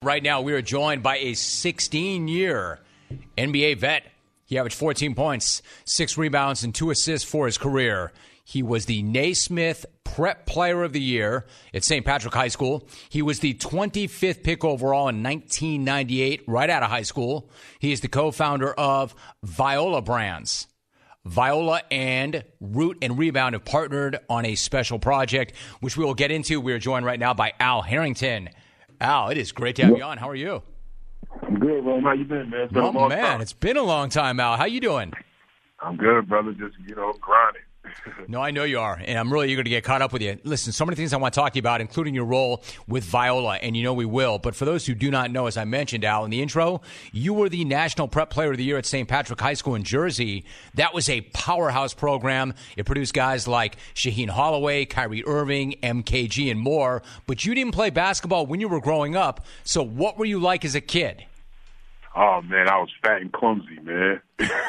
right now we are joined by a 16-year NBA vet. He averaged 14 points, 6 rebounds, and 2 assists for his career. He was the Naismith Prep Player of the Year at St. Patrick High School. He was the 25th pick overall in 1998, right out of high school. He is the co-founder of Viola Brands. Viola and Root and Rebound have partnered on a special project, which we will get into. We are joined right now by Al Harrington. Al, it is great to have you on. How are you? I'm good, Ron. How you been, man? It's been a long time. It's been a long time, Al. How you doing? I'm good, brother. Just, grinding. No, I know you are, and I'm really eager to get caught up with you. Listen, so many things I want to talk to you about, including your role with Viola, and you know we will. But for those who do not know, as I mentioned, Al, in the intro, you were the National Prep Player of the Year at St. Patrick High School in Jersey. That was a powerhouse program. It produced guys like Shaheen Holloway, Kyrie Irving, MKG, and more. But you didn't play basketball when you were growing up, so what were you like as a kid? Oh, man, I was fat and clumsy, man.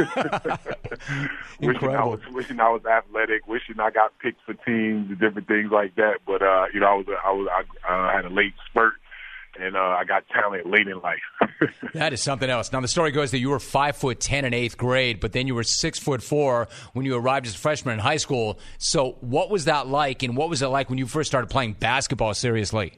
wishing I was athletic, wishing I got picked for teams and different things like that. But, I had a late spurt, and I got talent late in life. That is something else. Now, the story goes that you were 5'10" in 8th grade, but then you were 6'4" when you arrived as a freshman in high school. So what was that like, and what was it like when you first started playing basketball seriously?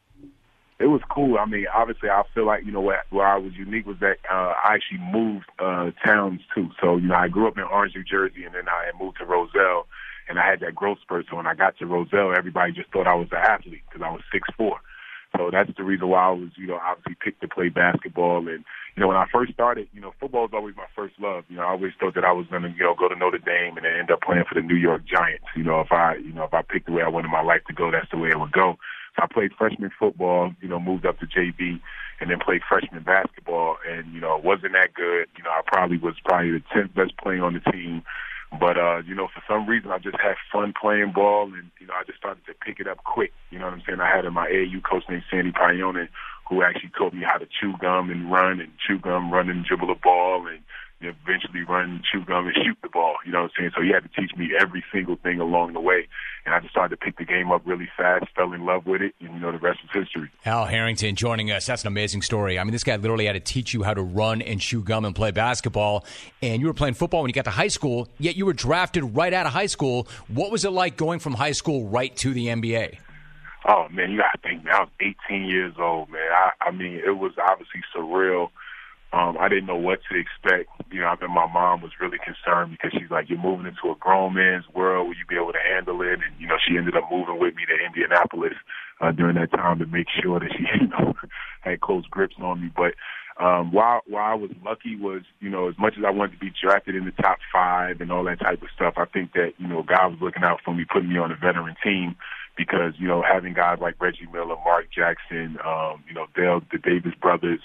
It was cool. I mean, obviously, I feel like, where I was unique was that I actually moved towns, too. So, I grew up in Orange, New Jersey, and then I moved to Roselle, and I had that growth spurt. So when I got to Roselle, everybody just thought I was an athlete because I was 6'4". So that's the reason why I was, obviously picked to play basketball. And, when I first started, football was always my first love. I always thought that I was going to, go to Notre Dame and then end up playing for the New York Giants. If I picked the way I wanted my life to go, that's the way it would go. So I played freshman football, moved up to JV, and then played freshman basketball. And, wasn't that good. I was the 10th best player on the team. But, for some reason, I just had fun playing ball, and, I just started to pick it up quick. You know what I'm saying? I had my AAU coach named Sandy Payonen, who actually taught me how to chew gum and run and dribble the ball, and eventually run, chew gum, and shoot the ball. You know what I'm saying? So he had to teach me every single thing along the way. And I just started to pick the game up really fast, fell in love with it, and, the rest is history. Al Harrington joining us. That's an amazing story. I mean, this guy literally had to teach you how to run and chew gum and play basketball. And you were playing football when you got to high school, yet you were drafted right out of high school. What was it like going from high school right to the NBA? Oh, man, you got to think, man, I was 18 years old, man. I mean, it was obviously surreal. I didn't know what to expect. I think my mom was really concerned because she's like, you're moving into a grown man's world. Will you be able to handle it? And, she ended up moving with me to Indianapolis during that time to make sure that she, had close grips on me. But while I was lucky was, as much as I wanted to be drafted in the top 5 and all that type of stuff, I think that, God was looking out for me, putting me on a veteran team. Because, having guys like Reggie Miller, Mark Jackson, the Davis brothers,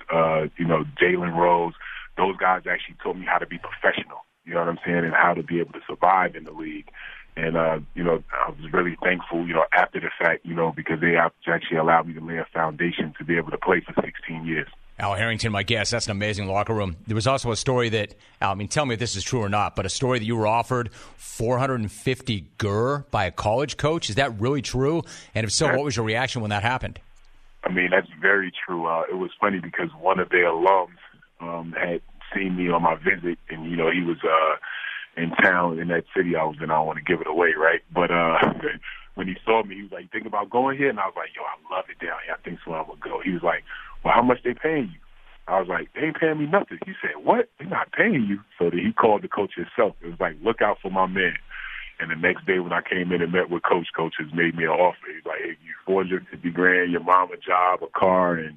Jalen Rose, those guys actually taught me how to be professional, you know what I'm saying, and how to be able to survive in the league. And, I was really thankful, after the fact, because they actually allowed me to lay a foundation to be able to play for 16 years. Al Harrington, my guest. That's an amazing locker room. There was also a story that, Al, tell me if this is true or not, but a story that you were offered $450 GER by a college coach. Is that really true? And if so, what was your reaction when that happened? That's very true. It was funny because one of their alums had seen me on my visit, and, he was in town in that city I was in. I don't want to give it away, right? But when he saw me, he was like, think about going here? And I was like, yo, I love it down here. I think so I'm going to go. He was like, well, how much they paying you? I was like, they ain't paying me nothing. He said, what? They're not paying you. So he called the coach himself. It was like, look out for my man. And the next day when I came in and met with Coach has made me an offer. He's like, hey, you $450,000, your mom a job, a car, and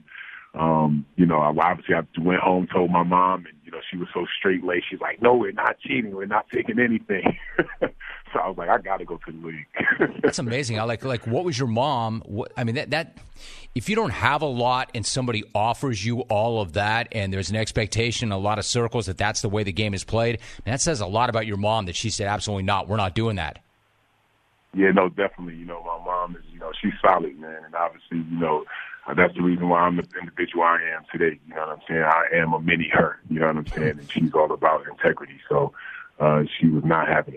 I went home, told my mom, and she was so straight-laced. She's like, no, we're not cheating. We're not taking anything. So I was like, I got to go to the league. That's amazing. I like. What was your mom? That if you don't have a lot and somebody offers you all of that, and there's an expectation in a lot of circles that that's the way the game is played, that says a lot about your mom. That she said, absolutely not. We're not doing that. Yeah, no, definitely. My mom is, she's solid, man, and obviously, that's the reason why I'm the individual I am today. You know what I'm saying? I am a mini her. You know what I'm saying? And she's all about integrity. So she was not having it.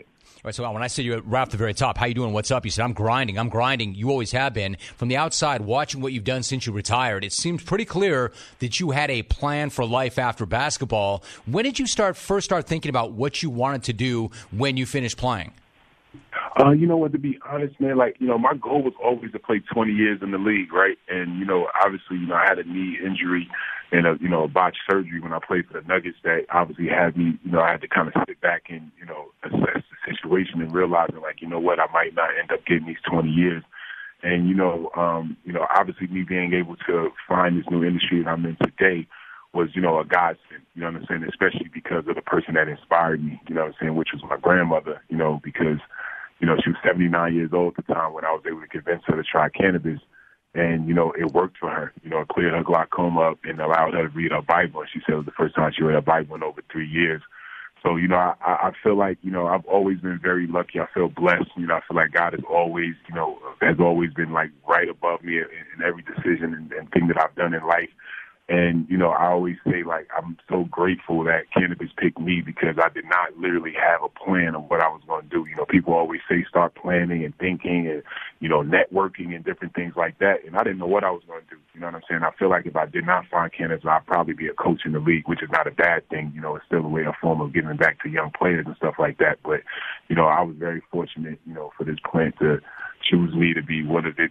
Right, so when I said you right off the very top, how you doing, what's up? You said, I'm grinding. You always have been. From the outside, watching what you've done since you retired, it seems pretty clear that you had a plan for life after basketball. When did you first start thinking about what you wanted to do when you finished playing? You know what, to be honest, man, my goal was always to play 20 years in the league, right? And, obviously, I had a knee injury and a botched surgery when I played for the Nuggets that obviously had me, I had to kind of sit back and, assess the situation and realizing, what, I might not end up getting these 20 years. And, obviously me being able to find this new industry that I'm in today was, a godsend, you know what I'm saying, especially because of the person that inspired me, you know what I'm saying, which was my grandmother, because, she was 79 years old at the time when I was able to convince her to try cannabis. And, it worked for her. It cleared her glaucoma up and allowed her to read her Bible. And she said it was the first time she read her Bible in over 3 years. So, I feel like, I've always been very lucky. I feel blessed. I feel like God has always been like right above me in every decision and thing that I've done in life. And, I always say, I'm so grateful that cannabis picked me because I did not literally have a plan of what I was going to do. People always say start planning and thinking and, networking and different things like that. And I didn't know what I was going to do. You know what I'm saying? I feel like if I did not find cannabis, I'd probably be a coach in the league, which is not a bad thing. It's still a form of giving back to young players and stuff like that. But, I was very fortunate, for this plant to choose me to be one of its,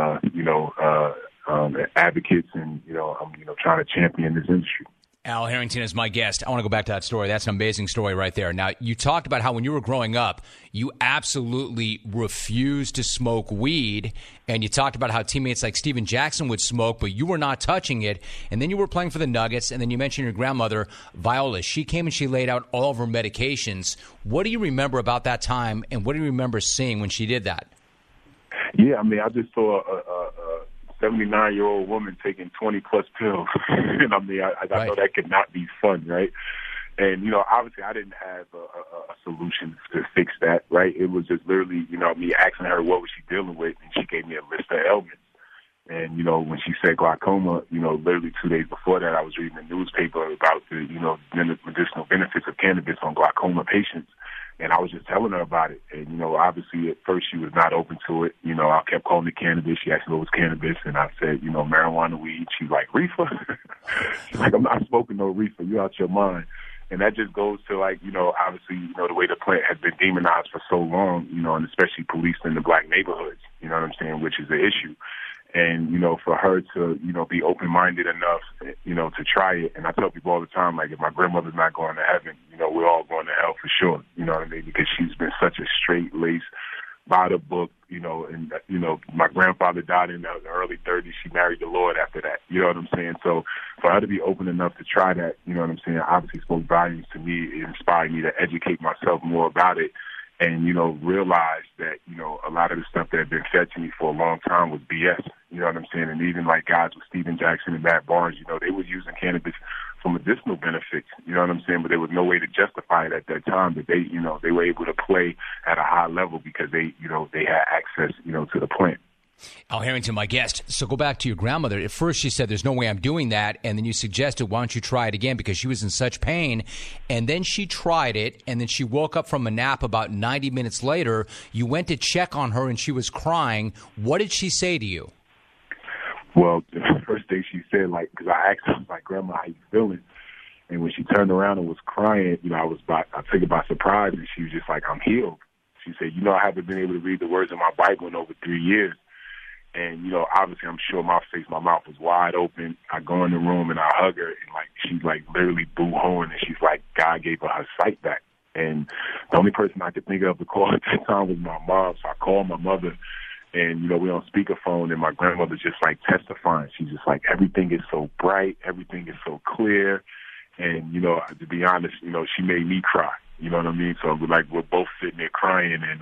advocates, and I'm trying to champion this industry. Al Harrington is my guest. I want to go back to that story. That's an amazing story right there. Now, you talked about how when you were growing up, you absolutely refused to smoke weed, and you talked about how teammates like Steven Jackson would smoke, but you were not touching it. And then you were playing for the Nuggets, and then you mentioned your grandmother, Viola. She came and she laid out all of her medications. What do you remember about that time, and what do you remember seeing when she did that? Yeah, I just saw a 79-year-old woman taking 20-plus pills. And I know that could not be fun, right? And, obviously I didn't have a solution to fix that, right? It was just literally, me asking her what was she dealing with, and she gave me a list of ailments. And, when she said glaucoma, literally 2 days before that, I was reading the newspaper about the, medicinal benefits of cannabis on glaucoma patients. And I was just telling her about it. And, obviously at first she was not open to it. I kept calling it cannabis. She asked me what was cannabis. And I said, marijuana, weed. She's like, reefer? She's like, I'm not smoking no reefer. You're out your mind. And that just goes to obviously, the way the plant has been demonized for so long, and especially policed in the black neighborhoods, you know what I'm saying, which is an issue. And, for her to, be open-minded enough, to try it. And I tell people all the time, if my grandmother's not going to heaven, we're all going to hell for sure. You know what I mean? Because she's been such a straight-laced, by the book, and, my grandfather died in the early 30s. She married the Lord after that. You know what I'm saying? So for her to be open enough to try that, you know what I'm saying, obviously spoke volumes to me. It inspired me to educate myself more about it. And, realize that, a lot of the stuff that had been fed to me for a long time was BS. You know what I'm saying? And even like guys with Steven Jackson and Matt Barnes, they were using cannabis for medicinal benefits. You know what I'm saying? But there was no way to justify it at that time that they were able to play at a high level because they had access, to the plant. Al Harrington, my guest. So go back to your grandmother. At first she said, there's no way I'm doing that. And then you suggested, why don't you try it again? Because she was in such pain. And then she tried it. And then she woke up from a nap about 90 minutes later. You went to check on her and she was crying. What did she say to you? Well, the first thing she said, because I asked her, Grandma, how you feeling? And when she turned around and was crying, I took it by surprise. And she was just like, I'm healed. She said, I haven't been able to read the words of my Bible in over 3 years. And, obviously I'm sure my mouth was wide open. I go in the room and I hug her and she's literally boo-hooing and she's like, God gave her sight back. And the only person I could think of to call at that time was my mom. So I called my mother and, we on speakerphone and my grandmother's just testifying. She's just like, everything is so bright. Everything is so clear. And, to be honest, she made me cry. You know what I mean? So we're both sitting there crying and,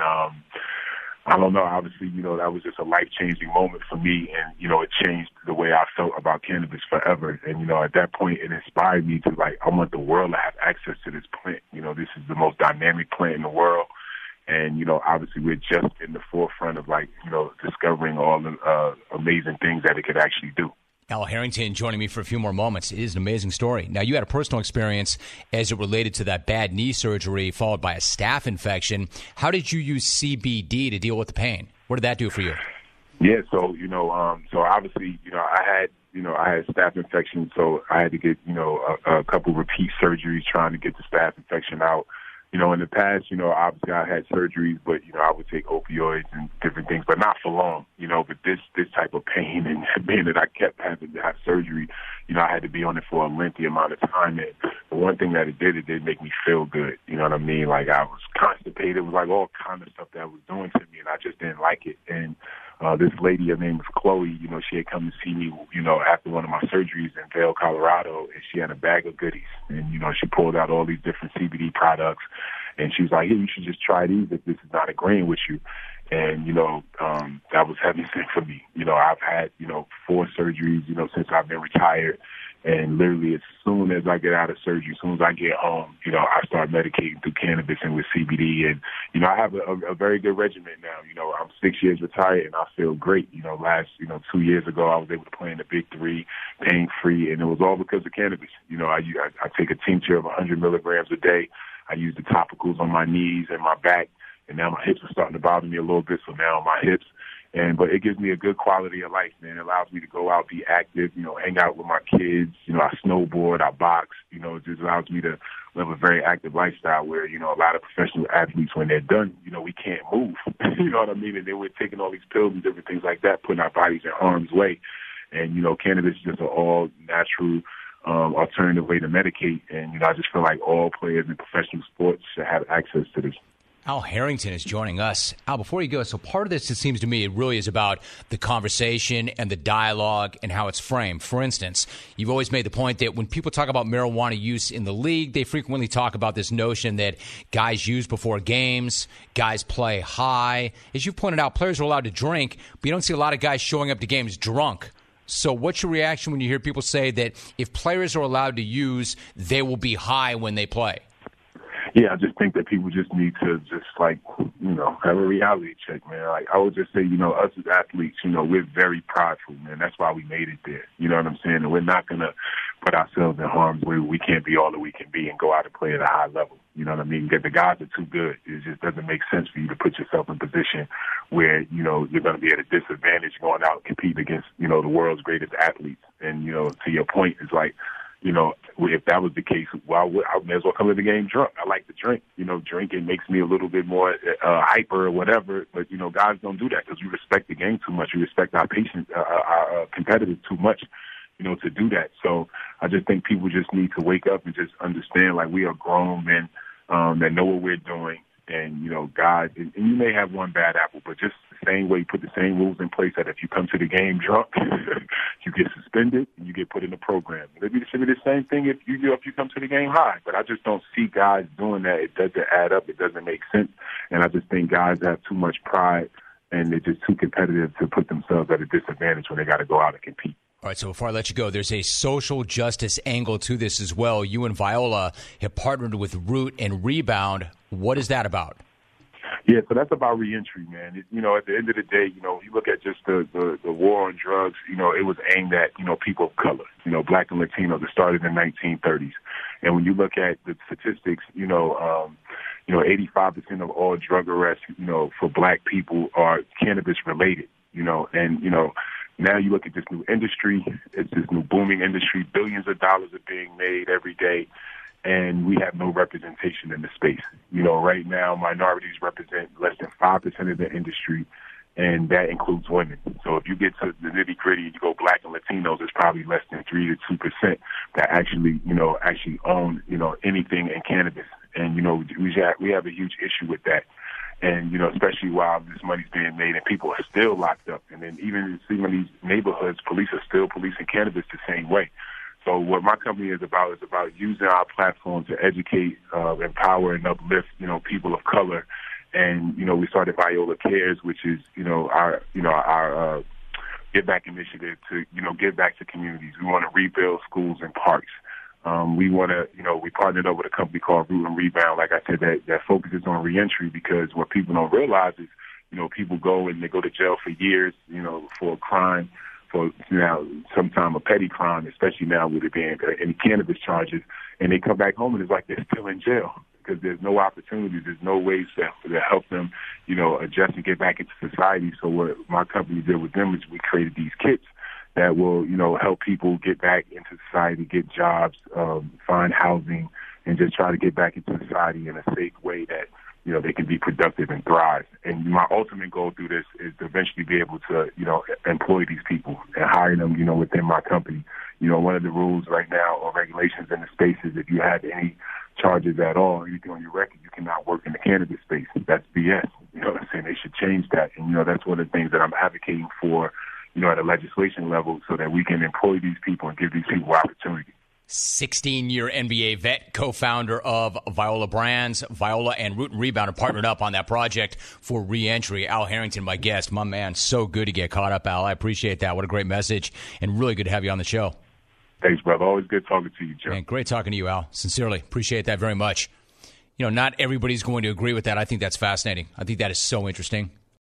I don't know. Obviously, that was just a life-changing moment for me, and, it changed the way I felt about cannabis forever. And, at that point, it inspired me to, I want the world to have access to this plant. This is the most dynamic plant in the world. And, obviously, we're just in the forefront of, discovering all the amazing things that it could actually do. Al Harrington joining me for a few more moments. It is an amazing story. Now, you had a personal experience as it related to that bad knee surgery followed by a staph infection. How did you use CBD to deal with the pain? What did that do for you? Yeah, so so obviously, I had staph infection, so I had to get a couple repeat surgeries trying to get the staph infection out. In the past, obviously I had surgeries, but I would take opioids and different things, but not for long. But this type of pain and being that I kept having to have surgery, I had to be on it for a lengthy amount of time. And the one thing that it did make me feel good. You know what I mean? Like I was constipated. It was like all kind of stuff that was doing to me, and I just didn't like it. And this lady, her name was Chloe, she had come to see me, after one of my surgeries in Vail, Colorado, and she had a bag of goodies. And, she pulled out all these different CBD products, and she was like, hey, you should just try these if this is not agreeing with you. And, that was everything for me. I've had, 4 surgeries, since I've been retired. And literally as soon as I get out of surgery, as soon as I get home, I start medicating through cannabis and with CBD. And, I have a very good regimen now. I'm 6 years retired and I feel great. Last, 2 years ago, I was able to play in the Big Three, pain free. And it was all because of cannabis. I take a tincture of 100 milligrams a day. I use the topicals on my knees and my back. And now my hips are starting to bother me a little bit. So now my hips. But it gives me a good quality of life, man. It allows me to go out, be active, hang out with my kids. I snowboard, I box. It just allows me to live a very active lifestyle where, a lot of professional athletes, when they're done, we can't move. You know what I mean? And they were taking all these pills and different things like that, putting our bodies in harm's way. And, cannabis is just an all-natural alternative way to medicate. And, I just feel like all players in professional sports should have access to this. Al Harrington is joining us. Al, before you go, so part of this, it seems to me, it really is about the conversation and the dialogue and how it's framed. For instance, you've always made the point that when people talk about marijuana use in the league, they frequently talk about this notion that guys use before games, guys play high. As you pointed out, players are allowed to drink, but you don't see a lot of guys showing up to games drunk. So what's your reaction when you hear people say that if players are allowed to use, they will be high when they play? Yeah, I just think that people just need to have a reality check, man. Like I would just say, us as athletes, we're very prideful, man. That's why we made it there. You know what I'm saying? And we're not going to put ourselves in harm's way. We can't be all that we can be and go out and play at a high level. You know what I mean? The guys are too good. It just doesn't make sense for you to put yourself in a position where, you're going to be at a disadvantage going out and competing against, the world's greatest athletes. And, to your point, it's like, if that was the case, I may as well come to the game drunk. I like to drink. Drinking makes me a little bit more hyper or whatever. But, guys don't do that because we respect the game too much. We respect our patients, our competitors too much, to do that. So I just think people just need to wake up and just understand, like, we are grown men that know what we're doing. And, guys, and you may have one bad apple, but just the same way you put the same rules in place that if you come to the game drunk, you get suspended and you get put in a program. Maybe it should be the same thing if you come to the game high. But I just don't see guys doing that. It doesn't add up. It doesn't make sense. And I just think guys have too much pride and they're just too competitive to put themselves at a disadvantage when they got to go out and compete. All right, so before I let you go, there's a social justice angle to this as well. You and Viola have partnered with Root and Rebound. What is that about? Yeah, so that's about reentry, man. At the end of the day, you look at just the war on drugs, it was aimed at, people of color, Black and Latino that started in the 1930s. And when you look at the statistics, 85% of all drug arrests, for Black people are cannabis related, now you look at this new industry, it's this new booming industry, billions of dollars are being made every day, and we have no representation in the space. Right now, minorities represent less than 5% of the industry, and that includes women. So if you get to the nitty-gritty and you go Black and Latinos, it's probably less than 3 to 2% that actually own, anything in cannabis. And, we have a huge issue with that. And, especially while this money's being made and people are still locked up. And then even in some of these neighborhoods, police are still policing cannabis the same way. So what my company is about using our platform to educate, empower, and uplift, people of color. And, we started Viola Cares, which is, our Give Back initiative to, give back to communities. We want to rebuild schools and parks. We want to, we partnered up with a company called Root and Rebound, like I said, that focuses on reentry, because what people don't realize is, people go and they go to jail for years, for a crime, for sometime a petty crime, especially now with it being any cannabis charges, and they come back home and it's like they're still in jail because there's no opportunity, there's no ways to help them, adjust and get back into society. So what my company did with them is we created these kits that will, help people get back into society, get jobs, find housing, and just try to get back into society in a safe way that, they can be productive and thrive. And my ultimate goal through this is to eventually be able to, employ these people and hire them, within my company. One of the rules right now or regulations in the space is if you have any charges at all, anything on your record, you cannot work in the cannabis space. That's BS. You know what I'm saying? They should change that. And, that's one of the things that I'm advocating for, at a legislation level so that we can employ these people and give these people opportunity. 16-year NBA vet, co-founder of Viola Brands. Viola and Root and Rebound are partnered up on that project for re-entry. Al Harrington, my guest. My man, so good to get caught up, Al. I appreciate that. What a great message, and really good to have you on the show. Thanks, brother. Always good talking to you, Joe. Man, great talking to you, Al. Sincerely. Appreciate that very much. Not everybody's going to agree with that. I think that's fascinating. I think that is so interesting.